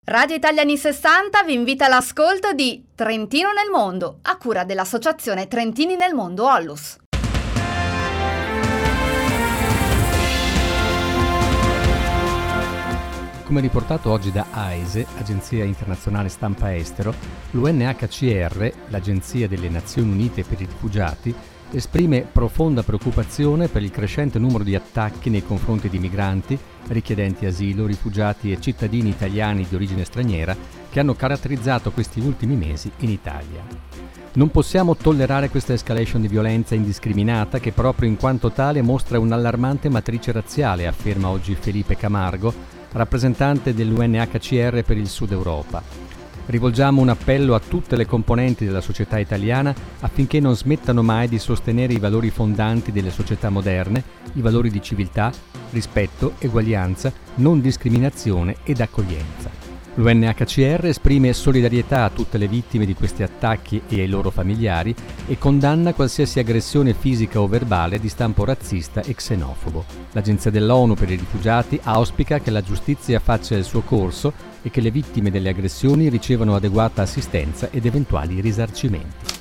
Radio Italiani 60 vi invita all'ascolto di Trentino nel Mondo, a cura dell'Associazione Trentini nel Mondo Onlus. Come riportato oggi da AISE, Agenzia Internazionale Stampa Estero, l'UNHCR, l'Agenzia delle Nazioni Unite per i Rifugiati, esprime profonda preoccupazione per il crescente numero di attacchi nei confronti di migranti, richiedenti asilo, rifugiati e cittadini italiani di origine straniera che hanno caratterizzato questi ultimi mesi in Italia. Non possiamo tollerare questa escalation di violenza indiscriminata che proprio in quanto tale mostra un'allarmante matrice razziale, afferma oggi Felipe Camargo, rappresentante dell'UNHCR per il Sud Europa. Rivolgiamo un appello a tutte le componenti della società italiana affinché non smettano mai di sostenere i valori fondanti delle società moderne, i valori di civiltà, rispetto, eguaglianza, non discriminazione ed accoglienza. L'UNHCR esprime solidarietà a tutte le vittime di questi attacchi e ai loro familiari e condanna qualsiasi aggressione fisica o verbale di stampo razzista e xenofobo. L'Agenzia dell'ONU per i rifugiati auspica che la giustizia faccia il suo corso e che le vittime delle aggressioni ricevano adeguata assistenza ed eventuali risarcimenti.